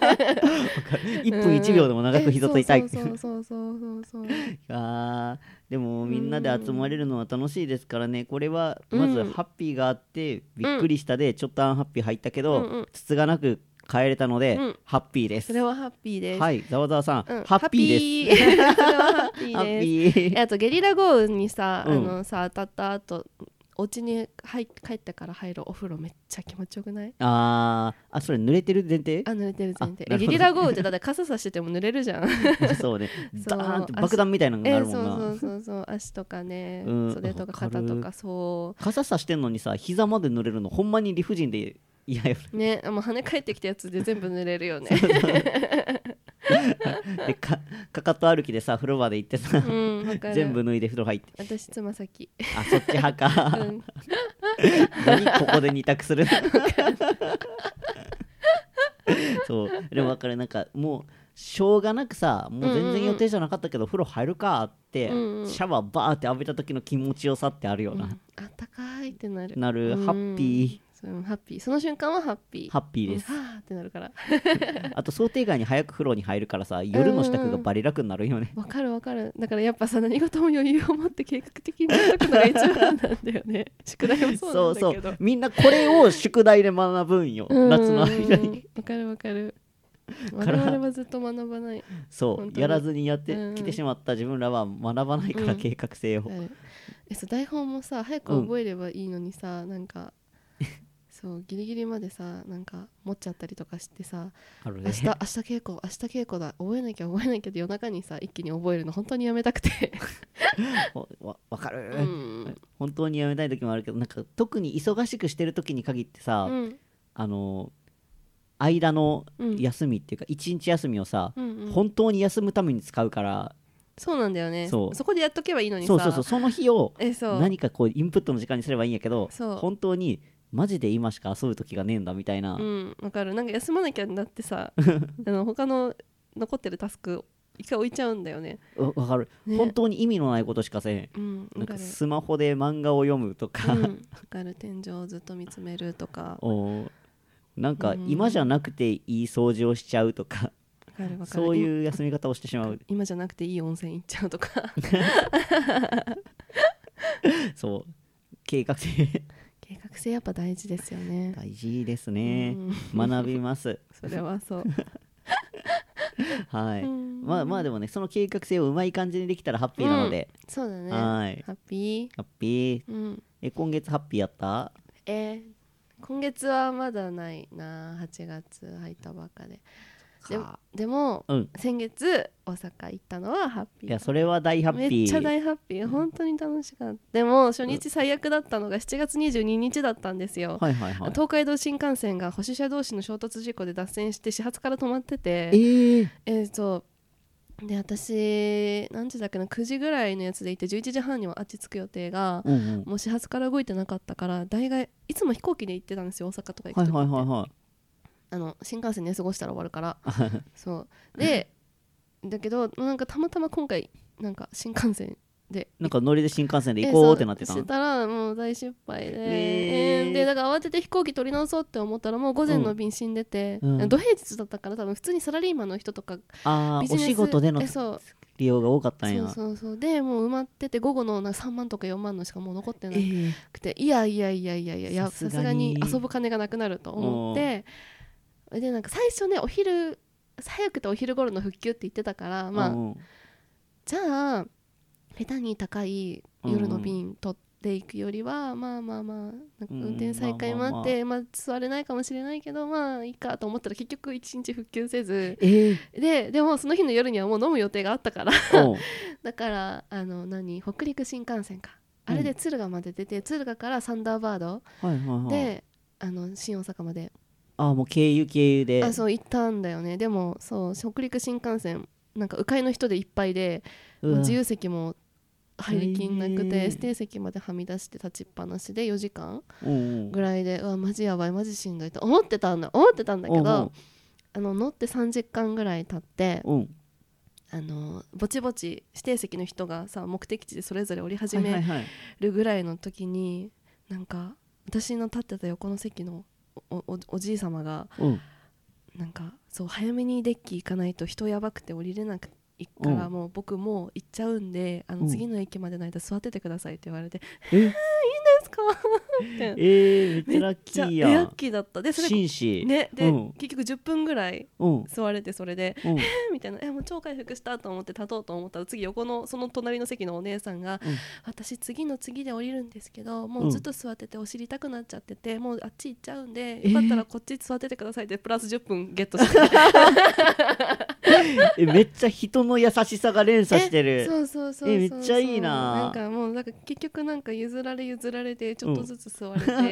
1分1秒でも長くひざついたい。
そう
でもみんなで集まれるのは楽しいですからね。これはまずハッピーがあってびっくりしたでちょっとアンハッピー入ったけど、つつがなく帰れたので、ハッピーです。
それはハッピーです。
はい、ざわざわさん、ハッピーです。
それはハッピーです。あとゲリラ豪雨にさ当たった後お家に帰ってから入るお風呂めっちゃ気持ちよくない？
それ濡れてる前提？
濡れてる前提。ゲリラ豪雨ってだって傘さしてても濡れるじゃん
そうね、ダーンって爆弾みたいなのがあるもんな。
そう足とかね、袖とか肩とか。そう
傘さしてんのにさ膝まで濡れるのほんまに理不尽で嫌よ
ね。もう跳ね返ってきたやつで全部濡れるよね
でかかと歩きでさ風呂場で行ってさ、全部脱いで風呂入って。
私つま先。
そっち派か、何ここで二択するそうでも分かる。なんかもうしょうがなくさ、もう全然予定じゃなかったけど、風呂入るかって、シャワーバーって浴びた時の気持ちよさってあるよな、
あったかいってなる
ハッピー。
ハッピー。その瞬間はハッピ
ーです、
はーってなるから
あと想定外に早く風呂に入るからさ、夜の支度がバリ楽になるよね。
わかるわかる。だからやっぱさ、何事も余裕を持って計画的にやるのが一番なんだよね宿題もそうなんだけど、
みんなこれを宿題で学ぶんよ夏の間に。
わかるわかる。我々はずっと学ばない。
そうやらずにやってきてしまった自分らは学ばないから、計画性を。
台本もさ早く覚えればいいのにさ、なんかそうギリギリまでさなんか持っちゃったりとかしてさ、明日稽古だ、覚えなきゃって夜中にさ一気に覚えるの本当にやめたくて
わかる、本当にやめたい時もあるけど、なんか特に忙しくしてる時に限ってさ、間の休みっていうか一日休みをさ、本当に休むために使うから。
そうなんだよね。そこでやっとけばいいのにさ、
その日を何かこうインプットの時間にすればいいんやけど、本当にマジで今しか遊ぶ時がねえんだみたいな。
わかる。なんか休まなきゃなってさ他の残ってるタスク一回置いちゃうんだよね。
わかる、本当に意味のないことしかせん。なんかスマホで漫画を読むとか、わ
かる。天井をずっと見つめるとか、
なんか今じゃなくていい掃除をしちゃうとか、そういう休み方をしてしまう。
今じゃなくていい温泉行っちゃうとか
そう計画性
やっぱ大事ですよね。
大事ですね、学びます
それはそう
はい、まあでもね、その計画性をうまい感じにできたらハッピーなので、
そうだね。
はい、
ハッピ
ー、今月ハッピーやった？
今月はまだないな。8月入ったばっかでも、先月大阪行ったのはハッピー。
いやそれは大ハッピー。
めっちゃ大ハッピー。本当に楽しかった。でも初日最悪だったのが7月22日だったんですよ。東海道新幹線が保守車同士の衝突事故で脱線して始発から止まってて、で私何時だっけな、9時ぐらいのやつで行って11時半にはあっち着く予定が、もう始発から動いてなかったから、いつも飛行機で行ってたんですよ、大阪とか行く時って。新幹線で過ごしたら終わるからそうでだけどなんかたまたま今回なんか新幹線で
なんか乗りで新幹線で行こうってなってたの。
したらもう大失敗で、だから慌てて飛行機取り直そうって思ったらもう午前の便死んでて、土平日だったから多分普通にサラリーマンの人とか
ビジネスお仕事での利用が多かったんや。
そうでもう埋まってて、午後の3万とか4万のしかもう残ってなくて、いやさすがに遊ぶ金がなくなると思って、でなんか最初ね早くてお昼頃の復旧って言ってたから、じゃあ下手に高い夜の便取っていくよりは、まあなんか運転再開待って、座れないかもしれないけどいいかと思ったら結局1日復旧せず、でもその日の夜にはもう飲む予定があったからだから北陸新幹線かあれで敦賀まで出て、敦賀からサンダーバードで新大阪まで
もう経由で
そう行ったんだよね。でもそう北陸新幹線なんか迂回の人でいっぱいで、自由席も入りきんなくて、指定席まではみ出して立ちっぱなしで4時間ぐらいで、マジやばいマジしんどいと思ってたんだけど、乗って3時間ぐらい経って、ぼちぼち指定席の人がさ目的地でそれぞれ降り始めるぐらいの時に、なんか私の立ってた横の席のおじい様が、なんかそう早めにデッキ行かないと人やばくて降りれなくてから、もう僕もう行っちゃうんで次の駅までの間座っててくださいって言われて、いいんですか
めっちゃラッキーやん。
ラッキーだった。でそれ
紳士
ねで、結局10分ぐらい座れて、それでみたいな、もう超回復したと思って立とうと思ったら、次横のその隣の席のお姉さんが、私次の次で降りるんですけど、もうずっと座っててお尻痛くなっちゃってて、もうあっち行っちゃうんで、よかったらこっち座っててくださいってプラス10分ゲットして
めっちゃ人の優しさが連鎖してる。
そう
めっちゃいいな。
なんかもうなんか結局なんか譲られてちょっとずつ座れて、なんかハ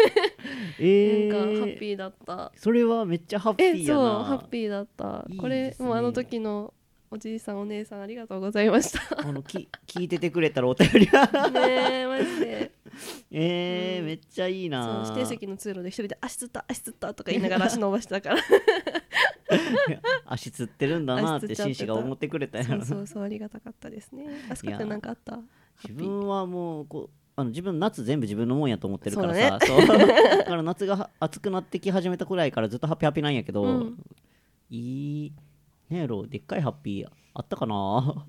ッピーだった。
それはめっちゃハッピーやな。
そうハッピーだった。いいですね。これもうあの時のおじいさんお姉さんありがとうございました。
聞いててくれたらお便りは
ねマジで
めっちゃいいな。
そう指定席の通路で一人で足つったとか言いながら足伸ばしてたから
足つってるんだなって紳士が思ってくれたよ。
そうありがたかったですね。あすかくんなんかあった？
自分はもう自分夏全部自分のもんやと思ってるからさ、だから夏が暑くなってき始めたくらいからずっとハッピーなんやけど、いいねやろ、でっかいハッピーあったかな。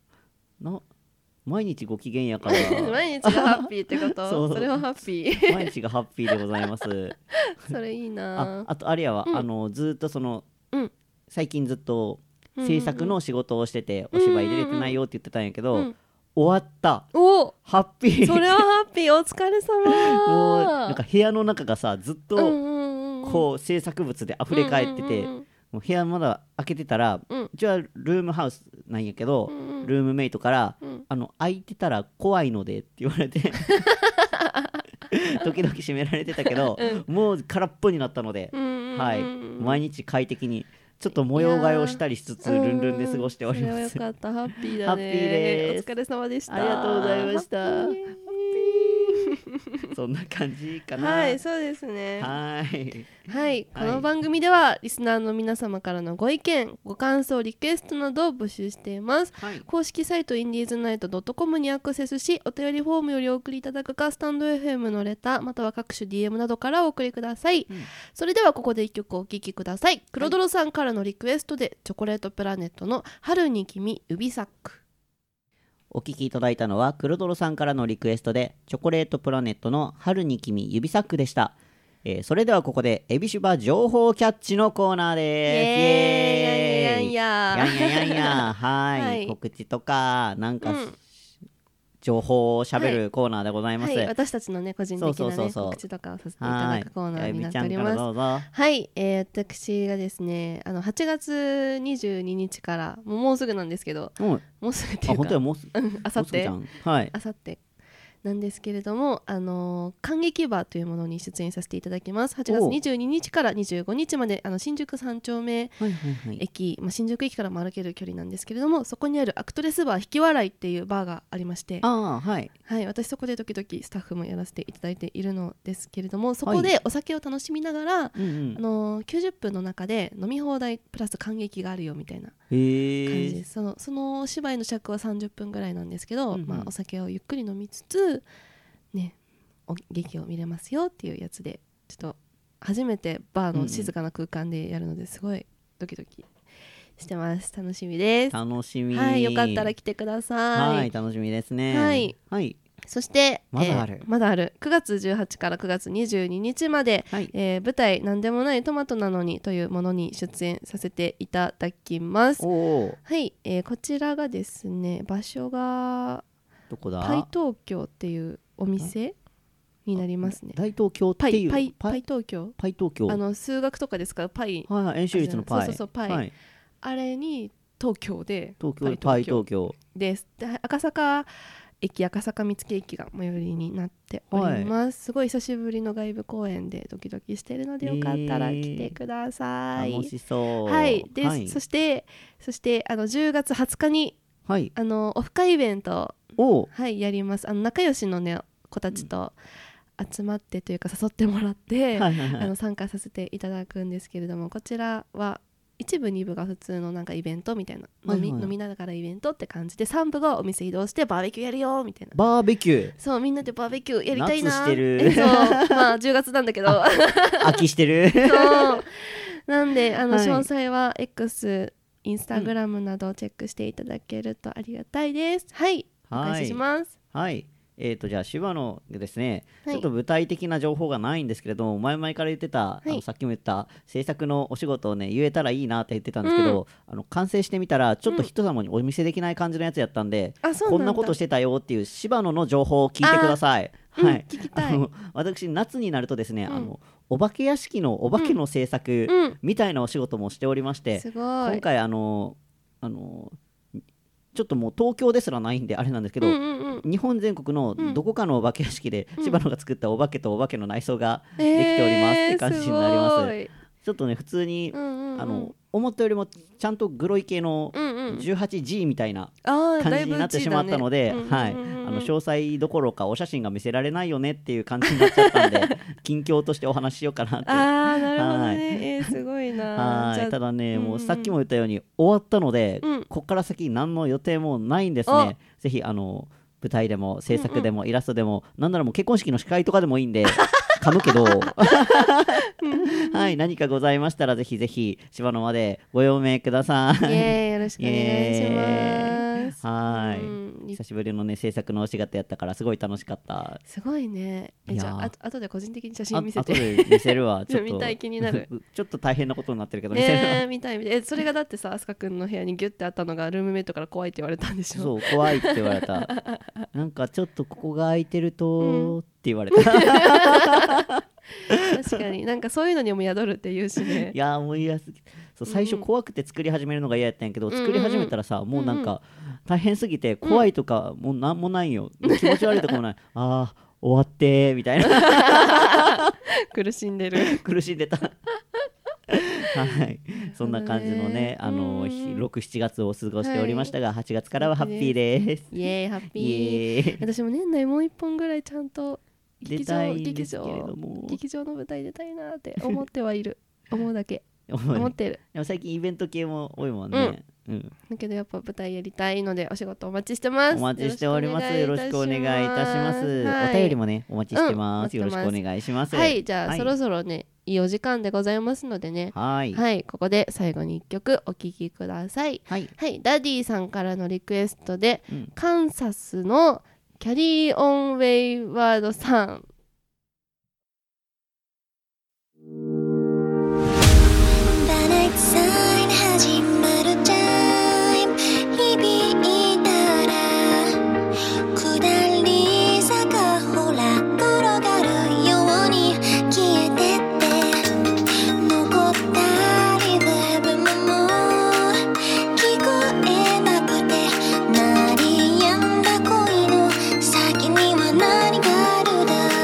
毎日ご機嫌やから
毎日がハッピーってことそれはハッピー
毎日がハッピーでございます。
それいいな。
あとあれやわ、ずっと最近ずっと制作の仕事をしてて、お芝居出れてないよって言ってたんやけど、終わった。ハッピー。
それはハッピー。お疲れ様。
もうなんか部屋の中がさずっとこう制作物で溢れ返ってて、もう部屋まだ開けてたら、うちはルームハウスなんやけど、ルームメイトから、開いてたら怖いのでって言われて時々閉められてたけど、もう空っぽになったので、毎日快適にちょっと模様替えをしたりしつつルンルンで過ごしております。それはよ
かった。ハッピーだね。ハッピーです。お疲れ様でした。
ありがとうございました。そんな感じかな。
はい、そうですね。
はい、
この番組ではリスナーの皆様からのご意見、ご感想、リクエストなどを募集しています。公式サイトインディーズナイト .com にアクセスし、お便りフォームよりお送りいただくか、スタンド FM のレターまたは各種 DM などからお送りください。それではここで1曲お聴きください。黒泥さんからのリクエストで、チョコレートプラネットの春に君指サック。
お聞きいただいたのは黒泥さんからのリクエストでチョコレートプラネットの春に君指サックでした。それではここでエビシュバ情報キャッチのコーナーです。イエーイはい、告知とかなんか、情報をしゃべるコーナーでございます。
私たちのね個人的なね告知とかをさせていただくコーナーになっております。はい、私がですね8月22日からもうすぐなんですけど、もうすぐっていうかあさってなんですけれども、感激バーというものに出演させていただきます。8月22日から25日まで新宿3丁目駅、新宿駅からも歩ける距離なんですけれども、そこにあるアクトレスバー引き笑いっていうバーがありまして、私そこで時々スタッフもやらせていただいているのですけれども、そこでお酒を楽しみながら、90分の中で飲み放題プラス感激があるよみたいな感じです。そのお芝居の尺は30分ぐらいなんですけど、お酒をゆっくり飲みつつね、劇を見れますよっていうやつで、ちょっと初めてバーの静かな空間でやるのですごいドキドキしてます。楽しみです。
楽しみ。
よかったら来てください。
楽しみですね。
そして
まだ
ある9月18から9月22日まで、舞台なんでもないトマトなのにというものに出演させていただきます。こちらがですね、場所が
どこだ？
パイ東京っていうお店になりますね。
大東京っていう
パイ東京、数学とかですからパイ、
円周率のパイ、
パイ、あれに東京で
パイ東京
です。で赤坂見附駅が最寄りになっております。すごい久しぶりの外部公演でドキドキしているので、よかったら来てください。
楽しそう。
で、そして10月20日にオフ会イベントやります。仲良しのね子たちと集まってというか誘ってもらって参加させていただくんですけれども、こちらは1部2部が普通のなんかイベントみたいな、飲みながらイベントって感じで、3部がお店移動してバーベキューやるよみたいな。
バーベキュー、
そう、みんなでバーベキューやりたいな。
夏してる。
そう10月なんだけど
秋してる。
そうなんで詳細は X、インスタグラムなどをチェックしていただけるとありがたいです。お返しします。
じゃあ柴野ですね、ちょっと具体的な情報がないんですけれども、前々から言ってた、さっきも言った制作のお仕事をね言えたらいいなって言ってたんですけど、完成してみたらちょっと人様にお見せできない感じのやつやったんで、こんなことしてたよっていう柴野の情報を聞いてください。はい、
聞きたい。
私夏になるとですね、お化け屋敷のお化けの制作みたいなお仕事もしておりまして、今回ちょっともう東京ですらないんであれなんですけど、日本全国のどこかのお化け屋敷で柴野が作ったお化けとお化けの内装ができておりますって感じになります。ちょっとね普通に、思ったよりもちゃんとグロい系の 18G みたいな感じになってしまったので、詳細どころかお写真が見せられないよねっていう感じになっちゃったんで近況としてお話ししようかなって。
なるほどね、すごいな。
ただね、もうさっきも言ったように終わったので、こっから先何の予定もないんですね。ぜひ舞台でも制作でもイラストでも、なんならもう結婚式の司会とかでもいいんで噛むけどはい、何かございましたらぜひぜひ柴野までご用命ください。
よろしくお願いします。
はい、久しぶりのね制作のお仕事やったからすごい楽しかった。
すごいね。じゃあ後で個人的に写真見せて。
後で見せるわ。ちょっと
見たい、気になる。
ちょっと大変なことになってるけど見せるわ。
見たい。それがだってさ、飛鳥くんの部屋にギュッてあったのがルームメイトから怖いって言われたんでしょ。
そう、怖いって言われた。なんかちょっとここが空いてるとって言われた。
確かになんかそういうのにも宿るって言うしね。
いやもう最初怖くて作り始めるのが嫌やったんやけど、作り始めたらさ、もうなんか大変すぎて怖いとかもうなんもないよ、気持ち悪いとかもない。終わってみたいな。
苦しんで
た。はい、そんな感じのね、6、7月を過ごしておりましたが、8月からはハッピーです。
イエーイ、ハッピー。私も年内もう1本ぐらいちゃんと劇場の舞台出たいなって思ってはいる。思うだけ思ってる。
でも最近イベント系も多いもんね。
だけどやっぱ舞台やりたいのでお仕事お待ちしてます。
お待ちしております。よろしくお願いいたします。お便りもねお待ちしてます。よろしくお願いします。
はい、じゃあそろそろねいいお時間でございますのでね、はい、ここで最後に1曲お聴きください。はい、ダディさんからのリクエストで、カンサスのキャリーオンウェイワードさん。始まるタイム響いたら下り坂ほら転がるように消えてって残ったリズムも聞こえなくて鳴りやんだ恋の先には何がある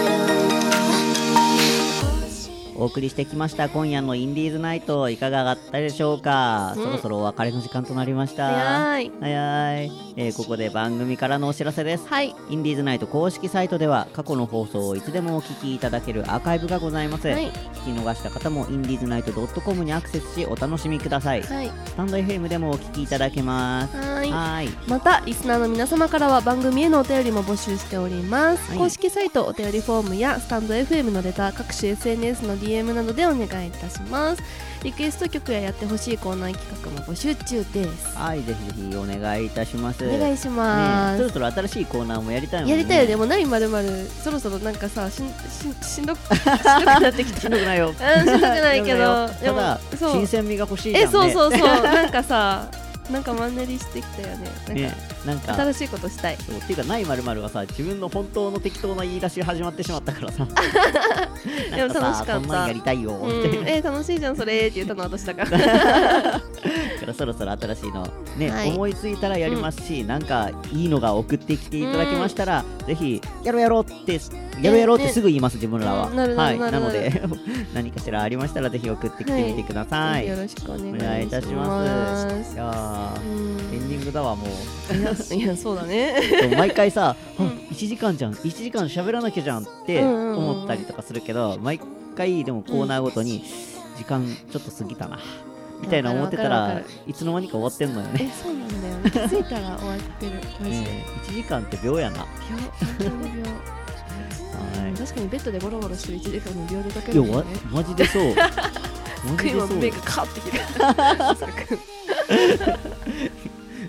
だろう。お送りしてきました今夜のインディーズナイト、いかがだったでしょうか。そろそろお別れの時間となりました。早い、ここで番組からのお知らせです。インディーズナイト公式サイトでは過去の放送をいつでもお聞きいただけるアーカイブがございます。聞き逃した方もインディーズナイト .com にアクセスしお楽しみください。スタンド FM でもお聞きいただけます。またリスナーの皆様からは番組へのお便りも募集しております。公式サイトお便りフォームやスタンド FM のレター、各種 SNS の DM などでお願いいたします。リクエスト曲ややってほしいコーナー企画も募集中です。はい、ぜひぜひお願いいたします。お願いします。そろそろ新しいコーナーもやりたいもんね。やりたいよ。でも何まるまるそろそろなんかさしんどくなってきた。しんどくないよ。しんどくないけど、ただ新鮮味が欲しいじゃんね。そうなんかさ。なんかマンネリしてきたよね。なんか新しいことしたい。っていうかないまるまるはさ、自分の本当の適当な言い出し始まってしまったからさ。でも楽しかった。こんなんやりたいよって。楽しいじゃんそれって言ったの私だから。だからそろそろ新しいのね、思いついたらやりますし、なんかいいのが送ってきていただきましたら、ぜひやろうってすぐ言います自分らは。はい。なので何かしらありましたらぜひ送ってきてみてください。よろしくお願いいたします。エンディングだわもう。いやそうだね。毎回さ1時間じゃん、1時間喋らなきゃじゃんって思ったりとかするけど、毎回でもコーナーごとに時間ちょっと過ぎたなみたいな思ってたらいつの間にか終わってんのよね。そうなんだよね。気づいたら終わってる。マジで1時間って秒やな。本当に秒。確かにベッドでゴロゴロしてる1時間の秒でだけだよね。いやマジでそう。今目がカッてきて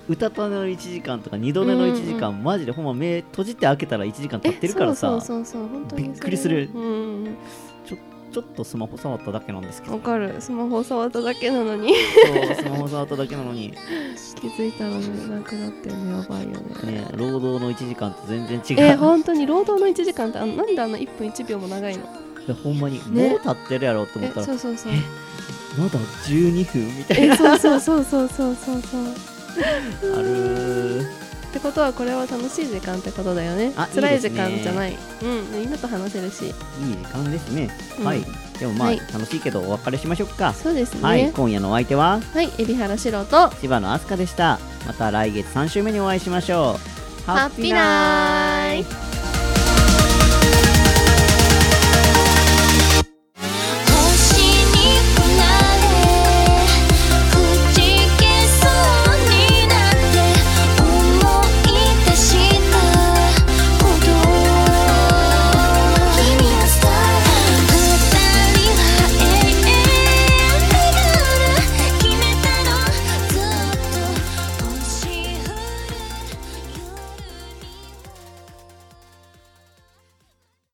歌ったの1時間とか2度寝の1時間、マジでほんま目閉じて開けたら1時間経ってるからさ、びっくりする。ちょっとスマホ触っただけなんですけど。
わかる、スマホ触っただけなのに
そうスマホ触っただけなのに
気づいたらねなくなってるのやばいよね。
労働の1時間と全然違う。
本当に労働の1時間ってなんで1分1秒も長いの。
ほんまに、ね、もう経ってるやろと思ったら、
そう
まだ12分みたいな。
そう
ある
ってことはこれは楽しい時間ってことだよね。辛い時間じゃない。みんなと話せるしいい
時間ですね。はい。でもまあ楽しいけどお別れしましょうか。
そうですね。
はい。今夜のお相手は
海老原四郎と
柴野飛鳥でした。また来月3週目にお会いしましょう。
ハッピーナー。